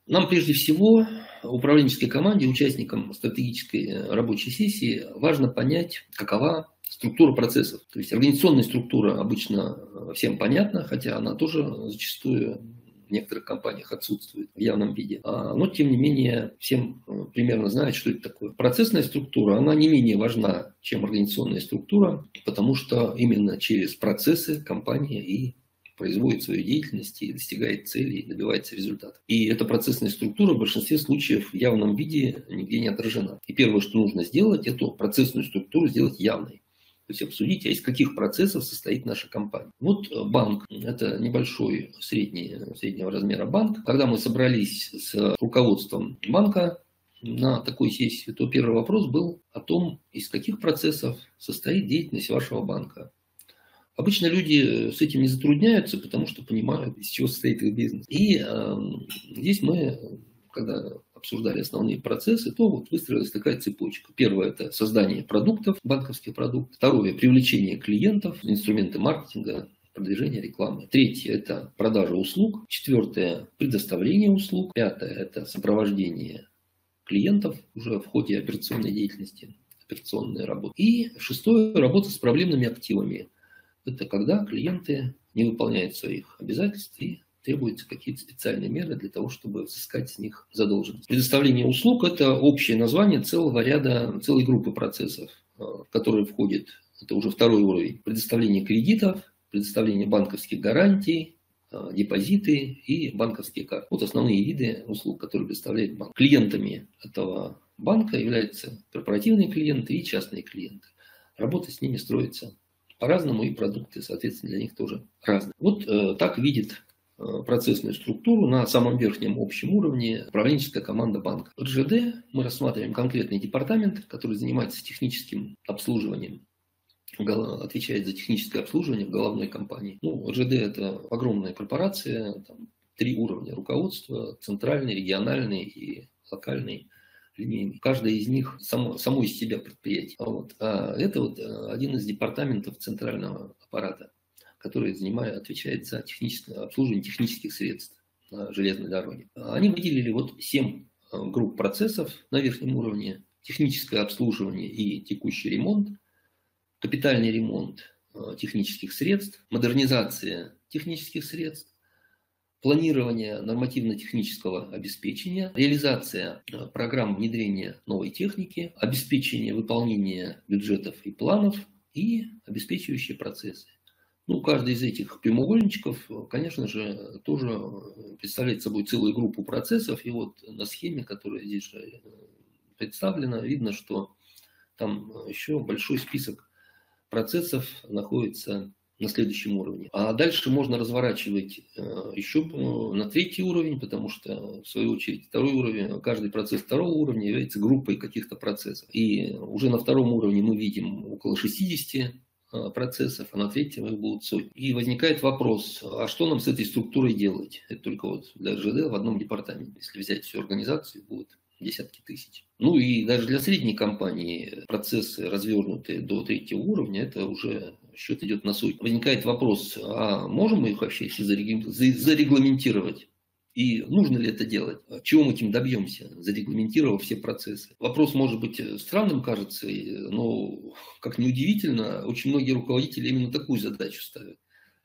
Нам прежде всего, управленческой команде, участникам стратегической рабочей сессии, важно понять, какова структура процессов. То есть организационная структура обычно всем понятна, хотя она тоже зачастую в некоторых компаниях отсутствует в явном виде. Но, тем не менее, всем примерно знают, что это такое. Процессная структура, она не менее важна, чем организационная структура, потому что именно через процессы компания и производит свою деятельность и достигает цели, и добивается результата. И эта процессная структура в большинстве случаев в явном виде нигде не отражена. И первое, что нужно сделать, эту процессную структуру сделать явной. То есть обсудить, а из каких процессов состоит наша компания. Вот банк, это небольшой среднего размера банк. Когда мы собрались с руководством банка на такой сессии, то первый вопрос был о том, из каких процессов состоит деятельность вашего банка. Обычно люди с этим не затрудняются, потому что понимают, из чего состоит их бизнес. И здесь мы, когда обсуждали основные процессы, то вот выстроилась такая цепочка. Первое – это создание продуктов, банковских продуктов. Второе – привлечение клиентов, инструменты маркетинга, продвижение рекламы. Третье – это продажа услуг. Четвертое – предоставление услуг. Пятое – это сопровождение клиентов уже в ходе операционной деятельности, операционной работы. И шестое – работа с проблемными активами. Это когда клиенты не выполняют своих обязательств и требуются какие-то специальные меры для того, чтобы взыскать с них задолженность. Предоставление услуг – это общее название целой группы процессов, в которые входит, это уже второй уровень, предоставление кредитов, предоставление банковских гарантий, депозиты и банковские карты. Вот основные виды услуг, которые предоставляет банк. Клиентами этого банка являются корпоративные клиенты и частные клиенты. Работа с ними строится по-разному, и продукты, соответственно, для них тоже разные. Вот так видит процессную структуру на самом верхнем общем уровне управленческая команда банка. В РЖД мы рассматриваем конкретный департамент, который занимается техническим обслуживанием, отвечает за техническое обслуживание в головной компании. РЖД – это огромная корпорация, там 3 уровня руководства: центральный, региональный и локальный. Каждая из них само из себя предприятие. Это один из департаментов центрального аппарата, который отвечает за обслуживание технических средств на железной дороге. Они выделили 7 групп процессов на верхнем уровне: техническое обслуживание и текущий ремонт, капитальный ремонт технических средств, модернизация технических средств, планирование нормативно-технического обеспечения, реализация программ внедрения новой техники, обеспечение выполнения бюджетов и планов и обеспечивающие процессы. Каждый из этих прямоугольничков, конечно же, тоже представляет собой целую группу процессов. И на схеме, которая здесь же представлена, видно, что там еще большой список процессов находится на следующем уровне. А дальше можно разворачивать еще на 3-й уровень, потому что, в свою очередь, каждый процесс 2-го уровня является группой каких-то процессов. И уже на 2-м уровне мы видим около 60 процессов, а на 3-м их будут сотни. И возникает вопрос, а что нам с этой структурой делать? Это только для РЖД в одном департаменте. Если взять всю организацию, будет десятки тысяч. И даже для средней компании процессы, развернутые до 3-го уровня, это уже счет идет на сотни. Возникает вопрос, а можем мы их вообще все зарегламентировать? И нужно ли это делать? Чего мы этим добьемся, зарегламентировав все процессы? Вопрос может быть странным, кажется, но, как ни удивительно, очень многие руководители именно такую задачу ставят.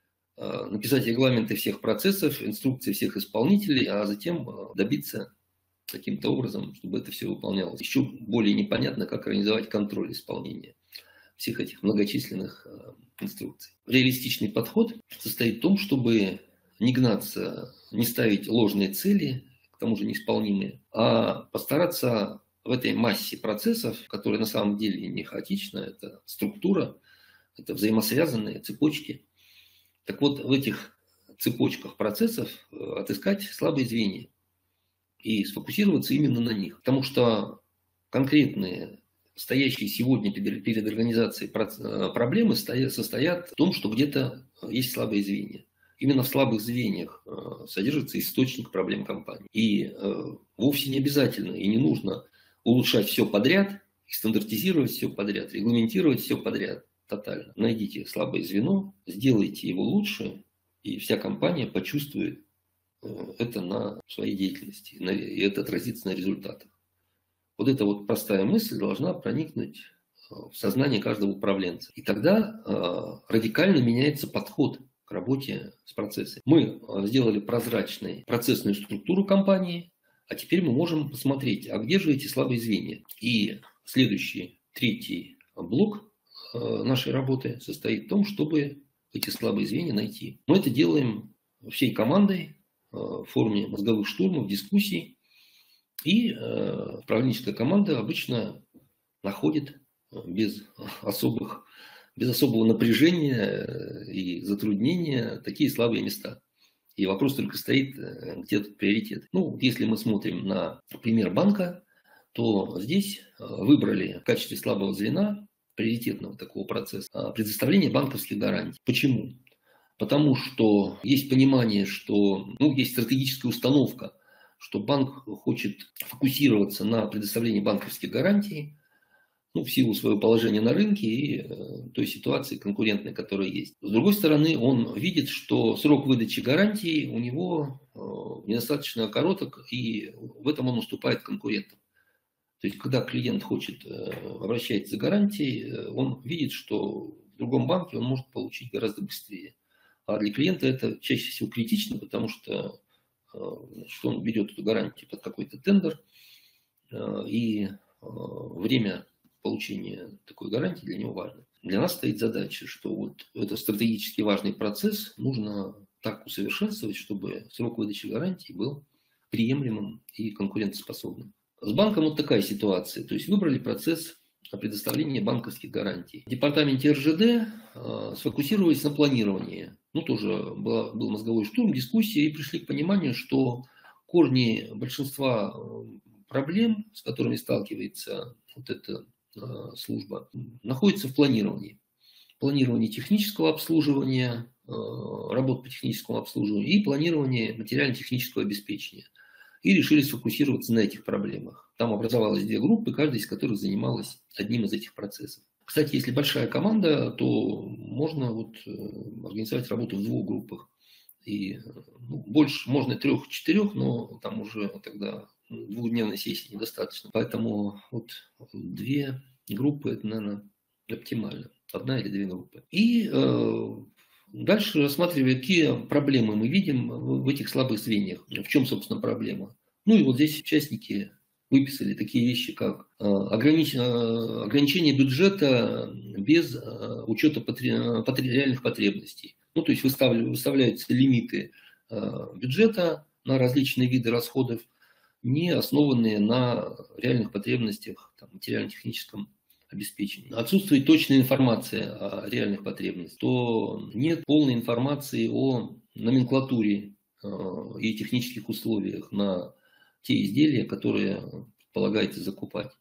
Написать регламенты всех процессов, инструкции всех исполнителей, а затем добиться таким-то образом, чтобы это все выполнялось. Еще более непонятно, как организовать контроль исполнения всех этих многочисленных инструкций. Реалистичный подход состоит в том, чтобы не гнаться, не ставить ложные цели, к тому же неисполнимые, а постараться в этой массе процессов, которые на самом деле не хаотична, это структура, это взаимосвязанные цепочки. Так вот, в этих цепочках процессов отыскать слабые звенья и сфокусироваться именно на них. Потому что конкретные, стоящие сегодня перед организацией проблемы состоят в том, что где-то есть слабые звенья. Именно в слабых звеньях содержится источник проблем компании. И вовсе не обязательно и не нужно улучшать все подряд, стандартизировать все подряд, регламентировать все подряд тотально. Найдите слабое звено, сделайте его лучше, и вся компания почувствует это на своей деятельности, и это отразится на результатах. Вот эта вот простая мысль должна проникнуть в сознание каждого управленца. И тогда радикально меняется подход к работе с процессами. Мы сделали прозрачной процессную структуру компании, а теперь мы можем посмотреть, а где же эти слабые звенья. И следующий, третий блок нашей работы состоит в том, чтобы эти слабые звенья найти. Мы это делаем всей командой в форме мозговых штурмов, дискуссий. И управленческая команда обычно находит без особого напряжения и затруднения такие слабые места. И вопрос только стоит, где тут приоритет. Ну, если мы смотрим на пример банка, то здесь выбрали в качестве слабого звена приоритетного такого процесса предоставление банковских гарантий. Почему? Потому что есть понимание, что есть стратегическая установка, что банк хочет фокусироваться на предоставлении банковских гарантий, в силу своего положения на рынке и той ситуации конкурентной, которая есть. С другой стороны, он видит, что срок выдачи гарантий у него недостаточно короток, и в этом он уступает конкурентам. То есть, когда клиент обращается за гарантией, он видит, что в другом банке он может получить гораздо быстрее. А для клиента это чаще всего критично, потому что он берет эту гарантию под какой-то тендер, и время получения такой гарантии для него важно. Для нас стоит задача, что вот этот стратегически важный процесс нужно так усовершенствовать, чтобы срок выдачи гарантии был приемлемым и конкурентоспособным. С банком вот такая ситуация. То есть выбрали процесс предоставления банковских гарантий. В департаменте РЖД сфокусировались на планировании. Тоже был мозговой штурм, дискуссия, и пришли к пониманию, что корни большинства проблем, с которыми сталкивается вот эта служба, находятся в планировании. Планирование технического обслуживания, работ по техническому обслуживанию и планирование материально-технического обеспечения. И решили сфокусироваться на этих проблемах. Там образовалось 2 группы, каждая из которых занималась одним из этих процессов. Кстати, если большая команда, то можно организовать работу в 2 группах. И больше можно 3-4, но там уже тогда 2-дневной сессии недостаточно. Поэтому 2 группы, это, наверное, оптимально. 1 или 2 группы. И дальше рассматривая, какие проблемы мы видим в этих слабых звеньях. В чем, собственно, проблема. И вот здесь участники выписали такие вещи, как ограничение бюджета без учета реальных потребностей. То есть выставляются лимиты бюджета на различные виды расходов, не основанные на реальных потребностях, материально-техническом обеспечении. Отсутствует точная информация о реальных потребностях, то нет полной информации о номенклатуре и технических условиях на те изделия, которые полагается закупать.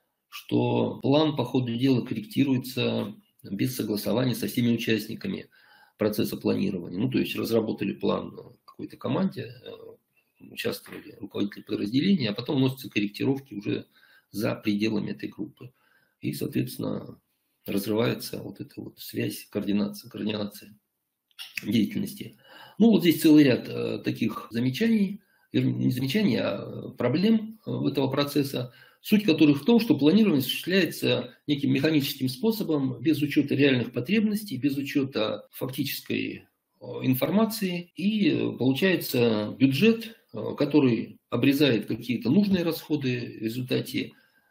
Что план по ходу дела корректируется без согласования со всеми участниками процесса планирования. То есть разработали план в какой-то команде, участвовали руководители подразделения, а потом вносятся корректировки уже за пределами этой группы. И, соответственно, разрывается эта связь, координация деятельности. Здесь целый ряд таких замечаний, не замечаний, а проблем этого процесса, суть которых в том, что планирование осуществляется неким механическим способом, без учета реальных потребностей, без учета фактической информации, и получается бюджет, который обрезает какие-то нужные расходы, в результате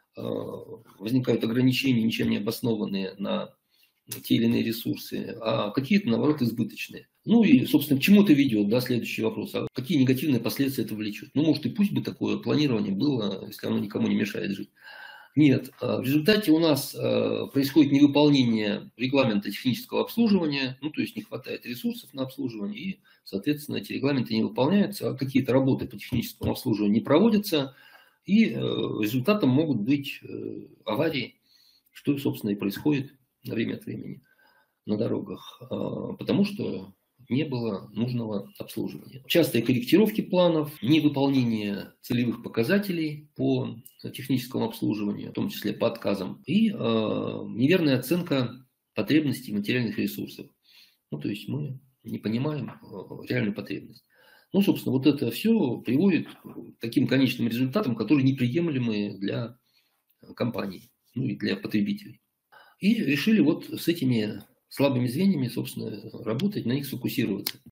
возникают ограничения, ничем не обоснованные на те или иные ресурсы, а какие-то, наоборот, избыточные. И, собственно, к чему это ведет, следующий вопрос. А какие негативные последствия это влечет? Может, и пусть бы такое планирование было, если оно никому не мешает жить. Нет. В результате у нас происходит невыполнение регламента технического обслуживания, то есть не хватает ресурсов на обслуживание, и, соответственно, эти регламенты не выполняются, а какие-то работы по техническому обслуживанию не проводятся, и результатом могут быть аварии, что, собственно, и происходит время от времени на дорогах, потому что не было нужного обслуживания. Частые корректировки планов, невыполнение целевых показателей по техническому обслуживанию, в том числе по отказам, и неверная оценка потребностей материальных ресурсов. То есть мы не понимаем реальную потребность. Ну, собственно, вот это все приводит к таким конечным результатам, которые неприемлемы для компаний, ну и для потребителей. И решили вот с этими слабыми звеньями, собственно, работать, на них сфокусироваться.